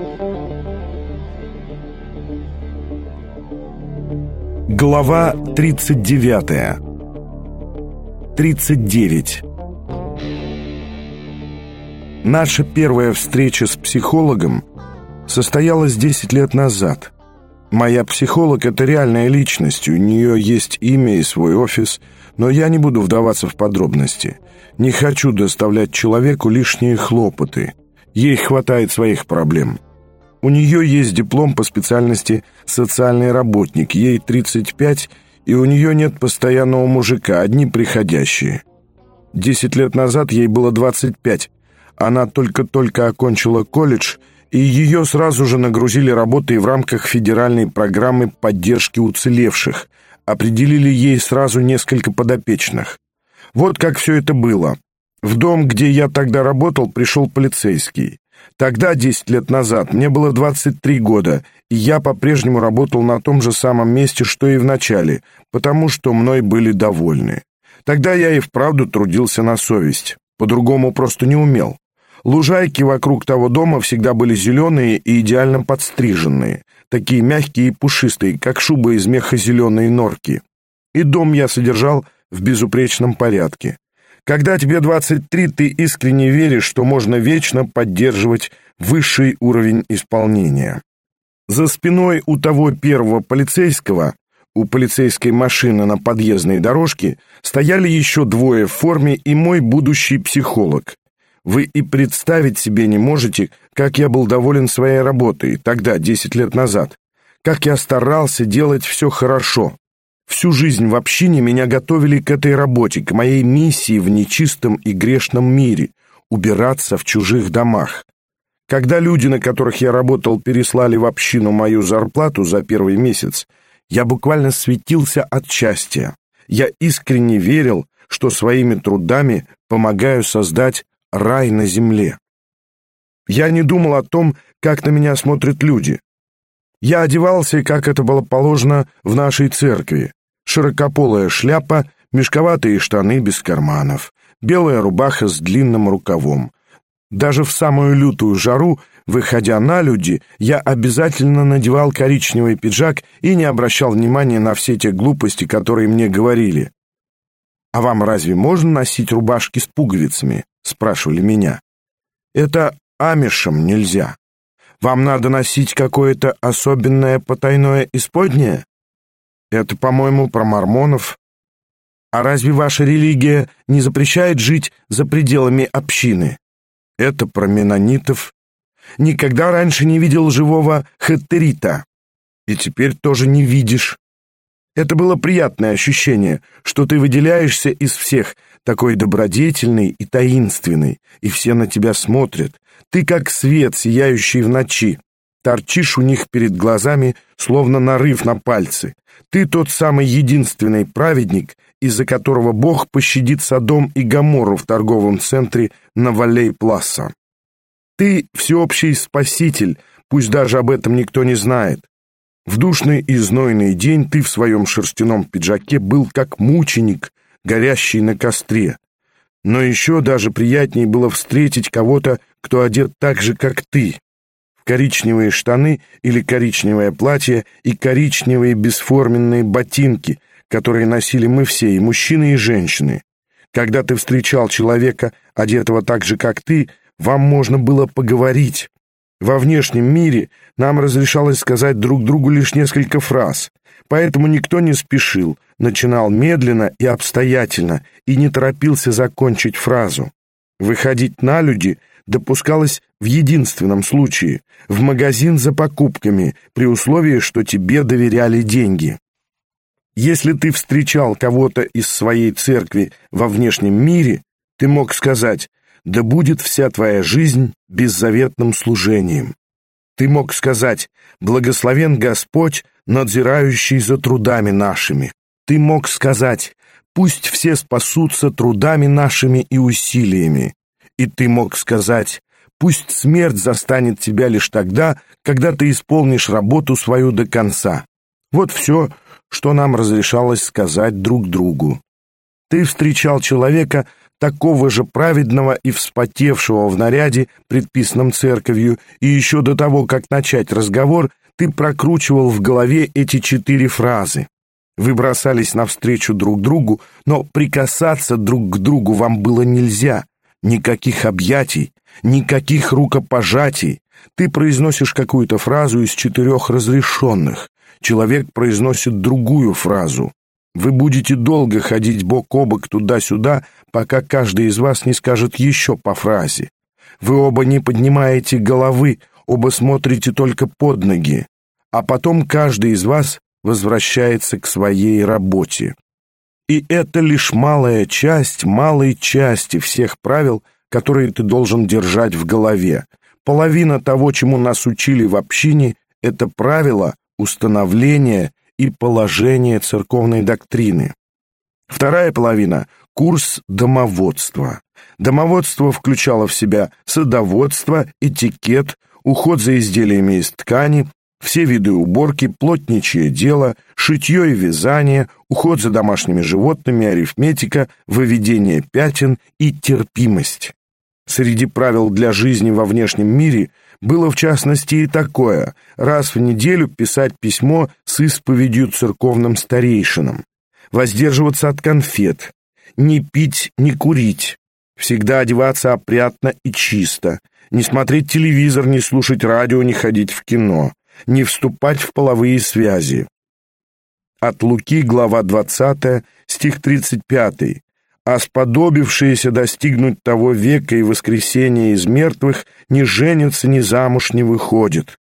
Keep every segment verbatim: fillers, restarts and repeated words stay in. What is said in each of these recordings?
Глава тридцать девятая. тридцать девять. Наша первая встреча с психологом состоялась десять лет назад. Моя психолог — это реальная личность, у нее есть имя и свой офис, но я не буду вдаваться в подробности. Не хочу доставлять человеку лишние хлопоты. Ей хватает своих проблем. У нее есть диплом по специальности «социальный работник», ей тридцать пять, и у нее нет постоянного мужика, одни приходящие. Десять лет назад ей было двадцать пять. Она только-только окончила колледж, и ее сразу же нагрузили работой в рамках федеральной программы поддержки уцелевших. Определили ей сразу несколько подопечных. Вот как все это было. В дом, где я тогда работал, пришел полицейский. Тогда, десять лет назад, мне было двадцать три года, и я по-прежнему работал на том же самом месте, что и в начале, потому что мной были довольны. Тогда я и вправду трудился на совесть, по-другому просто не умел. Лужайки вокруг того дома всегда были зеленые и идеально подстриженные, такие мягкие и пушистые, как шуба из меха зеленой норки. И дом я содержал в безупречном порядке. Когда тебе двадцать три, ты искренне веришь, что можно вечно поддерживать высший уровень исполнения. За спиной у того первого полицейского, у полицейской машины на подъездной дорожке, стояли еще двое в форме и мой будущий психолог. Вы и представить себе не можете, как я был доволен своей работой тогда, десять лет назад. Как я старался делать все хорошо. Всю жизнь в общине меня готовили к этой работе, к моей миссии в нечистом и грешном мире — убираться в чужих домах. Когда люди, на которых я работал, переслали в общину мою зарплату за первый месяц, я буквально светился от счастья. Я искренне верил, что своими трудами помогаю создать рай на земле. Я не думал о том, как на меня смотрят люди. Я одевался, как это было положено в нашей церкви. Широкополая шляпа, мешковатые штаны без карманов, белая рубаха с длинным рукавом. Даже в самую лютую жару, выходя на люди, я обязательно надевал коричневый пиджак и не обращал внимания на все те глупости, которые мне говорили. «А вам разве можно носить рубашки с пуговицами?» — спрашивали меня. «Это амишам нельзя. Вам надо носить какое-то особенное потайное исподнее? Это, по-моему, про мормонов. А разве ваша религия не запрещает жить за пределами общины? Это про меннонитов. Никогда раньше не видел живого хеттерита. И теперь тоже не видишь. Это было приятное ощущение, что ты выделяешься из всех, такой добродетельный и таинственный, и все на тебя смотрят. Ты как свет, сияющий в ночи. Торчишь у них перед глазами, словно нарыв на пальцы. Ты тот самый единственный праведник, из-за которого Бог пощадит Содом и Гоморру в торговом центре на Валлей-Пласа. Ты всеобщий спаситель, пусть даже об этом никто не знает. В душный и знойный день ты в своем шерстяном пиджаке был как мученик, горящий на костре. Но еще даже приятнее было встретить кого-то, кто одет так же, как ты. В коричневые штаны или коричневое платье и коричневые бесформенные ботинки, которые носили мы все, и мужчины, и женщины. Когда ты встречал человека, одетого так же, как ты, вам можно было поговорить. Во внешнем мире нам разрешалось сказать друг другу лишь несколько фраз, поэтому никто не спешил, начинал медленно и обстоятельно и не торопился закончить фразу. Выходить на люди допускалось в единственном случае — в магазин за покупками, при условии, что тебе доверяли деньги. Если ты встречал кого-то из своей церкви во внешнем мире, ты мог сказать: «Да будет вся твоя жизнь беззаветным служением». Ты мог сказать: «Благословен Господь, надзирающий за трудами нашими». Ты мог сказать: «Пусть все спасутся трудами нашими и усилиями». И ты мог сказать: «Пусть смерть застанет тебя лишь тогда, когда ты исполнишь работу свою до конца». Вот все, что нам разрешалось сказать друг другу. Ты встречал человека такого же праведного и вспотевшего в наряде, предписанном церковью, и еще до того, как начать разговор, ты прокручивал в голове эти четыре фразы. Вы бросались навстречу друг другу, но прикасаться друг к другу вам было нельзя. Никаких объятий, никаких рукопожатий. Ты произносишь какую-то фразу из четырех разрешенных. Человек произносит другую фразу. Вы будете долго ходить бок о бок туда-сюда, пока каждый из вас не скажет еще по фразе. Вы оба не поднимаете головы, оба смотрите только под ноги. А потом каждый из вас возвращается к своей работе. И это лишь малая часть малой части всех правил, которые ты должен держать в голове. Половина того, чему нас учили в общине, это правила, установления и положения церковной доктрины. Вторая половина — курс домоводства. Домоводство включало в себя садоводство, этикет, уход за изделиями из ткани, все виды уборки, плотничье дело, шитье и вязание, уход за домашними животными, арифметика, выведение пятен и терпимость. Среди правил для жизни во внешнем мире было в частности и такое: раз в неделю писать письмо с исповедью церковным старейшинам, воздерживаться от конфет, не пить, не курить, всегда одеваться опрятно и чисто, не смотреть телевизор, не слушать радио, не ходить в кино, не вступать в половые связи. От Луки, глава двадцатая, стих тридцать пятый. «А сподобившиеся достигнуть того века и воскресения из мертвых не женятся, ни замуж не выходят».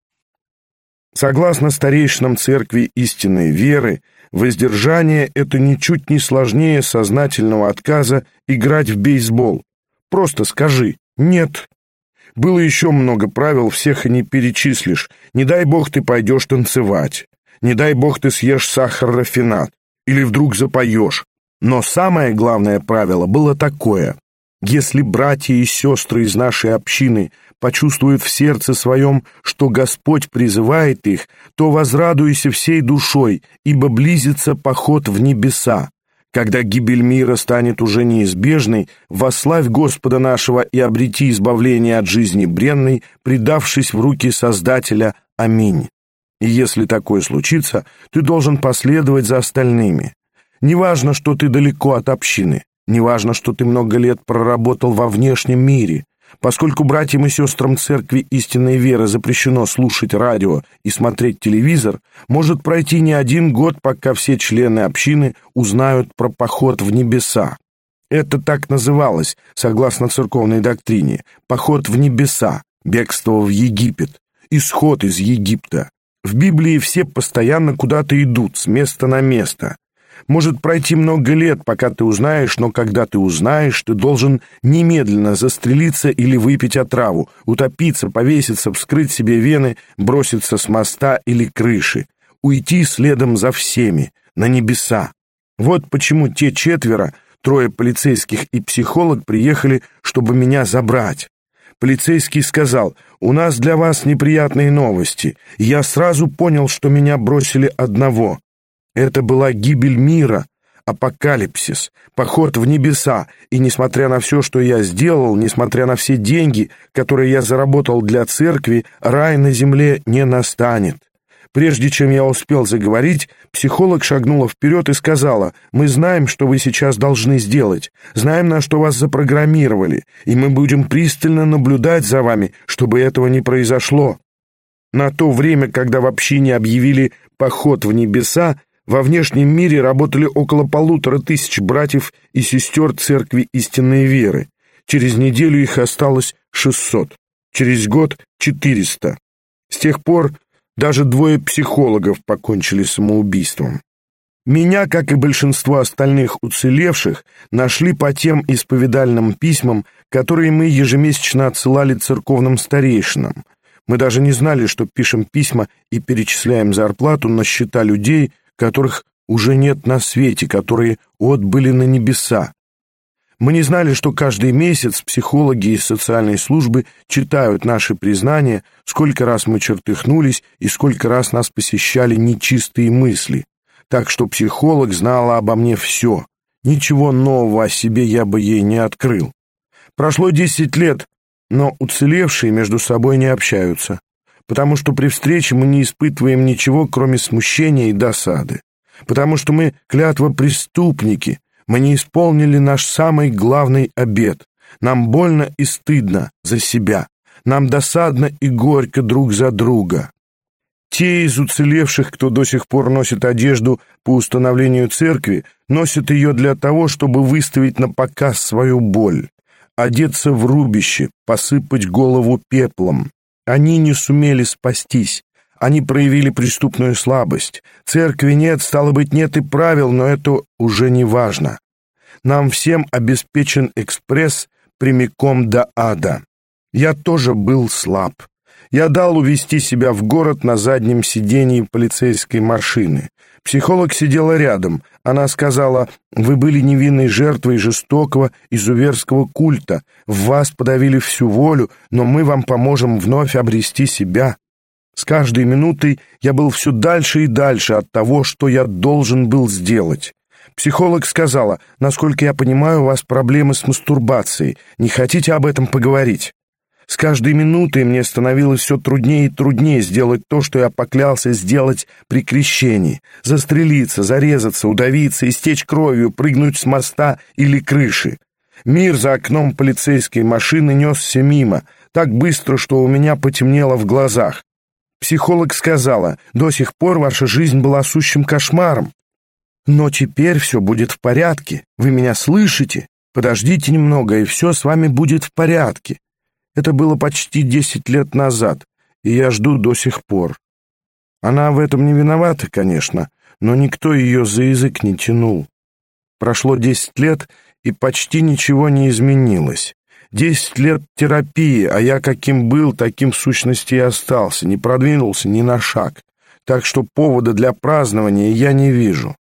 Согласно старейшинам церкви истинной веры, воздержание — это ничуть не сложнее сознательного отказа играть в бейсбол. Просто скажи «нет». Было еще много правил, всех и не перечислишь. Не дай бог ты пойдешь танцевать. Не дай бог ты съешь сахар-рафинат. Или вдруг запоешь. Но самое главное правило было такое: если братья и сестры из нашей общины почувствуют в сердце своем, что Господь призывает их, то возрадуйся всей душой, ибо близится поход в небеса. Когда гибель мира станет уже неизбежной, восславь Господа нашего и обрети избавление от жизни бренной, предавшись в руки Создателя. Аминь. И если такое случится, ты должен последовать за остальными. Неважно, что ты далеко от общины, неважно, что ты много лет проработал во внешнем мире. Поскольку братьям и сестрам церкви истинной веры запрещено слушать радио и смотреть телевизор, может пройти не один год, пока все члены общины узнают про поход в небеса. Это так называлось, согласно церковной доктрине, поход в небеса, бегство в Египет, исход из Египта. В Библии все постоянно куда-то идут, с места на место. Может пройти много лет, пока ты узнаешь, но когда ты узнаешь, ты должен немедленно застрелиться или выпить отраву, утопиться, повеситься, вскрыть себе вены, броситься с моста или крыши, уйти следом за всеми, на небеса. Вот почему те четверо, трое полицейских и психолог, приехали, чтобы меня забрать. Полицейский сказал: «У нас для вас неприятные новости». И я сразу понял, что меня бросили одного. Это была гибель мира, апокалипсис, поход в небеса, и несмотря на все, что я сделал, несмотря на все деньги, которые я заработал для церкви, рай на земле не настанет. Прежде чем я успел заговорить, психолог шагнула вперед и сказала: «Мы знаем, что вы сейчас должны сделать, знаем, на что вас запрограммировали, и мы будем пристально наблюдать за вами, чтобы этого не произошло». На то время, когда в общине объявили поход в небеса, во внешнем мире работали около полутора тысяч братьев и сестер церкви истинной веры. Через неделю их осталось шестьсот, через год — четыреста. С тех пор даже двое психологов покончили самоубийством. Меня, как и большинство остальных уцелевших, нашли по тем исповедальным письмам, которые мы ежемесячно отсылали церковным старейшинам. Мы даже не знали, что пишем письма и перечисляем зарплату на счета людей, которых уже нет на свете, которые отбыли на небеса. Мы не знали, что каждый месяц психологи из социальной службы читают наши признания, сколько раз мы чертыхнулись и сколько раз нас посещали нечистые мысли. Так что психолог знала обо мне все. Ничего нового о себе я бы ей не открыл. Прошло десять лет, но уцелевшие между собой не общаются, потому что при встрече мы не испытываем ничего, кроме смущения и досады, потому что мы клятвопреступники, мы не исполнили наш самый главный обет, нам больно и стыдно за себя, нам досадно и горько друг за друга. Те из уцелевших, кто до сих пор носит одежду по установлению церкви, носят ее для того, чтобы выставить на показ свою боль, одеться в рубище, посыпать голову пеплом. Они не сумели спастись, они проявили преступную слабость. Церкви нет, стало быть, нет и правил, но это уже не важно. Нам всем обеспечен экспресс прямиком до ада. Я тоже был слаб. Я дал увезти себя в город на заднем сидении полицейской машины. Психолог сидела рядом. Она сказала: «Вы были невинной жертвой жестокого изуверского культа. В вас подавили всю волю, но мы вам поможем вновь обрести себя». С каждой минутой я был все дальше и дальше от того, что я должен был сделать. Психолог сказала: «Насколько я понимаю, у вас проблемы с мастурбацией. Не хотите об этом поговорить?» С каждой минутой мне становилось все труднее и труднее сделать то, что я поклялся сделать при крещении. Застрелиться, зарезаться, удавиться, истечь кровью, прыгнуть с моста или крыши. Мир за окном полицейской машины несся мимо, так быстро, что у меня потемнело в глазах. Психолог сказала: «До сих пор ваша жизнь была сущим кошмаром. Но теперь все будет в порядке. Вы меня слышите? Подождите немного, и все с вами будет в порядке». Это было почти десять лет назад, и я жду до сих пор. Она в этом не виновата, конечно, но никто ее за язык не тянул. Прошло десять лет, и почти ничего не изменилось. Десять лет терапии, а я каким был, таким в сущности и остался, не продвинулся ни на шаг. Так что повода для празднования я не вижу.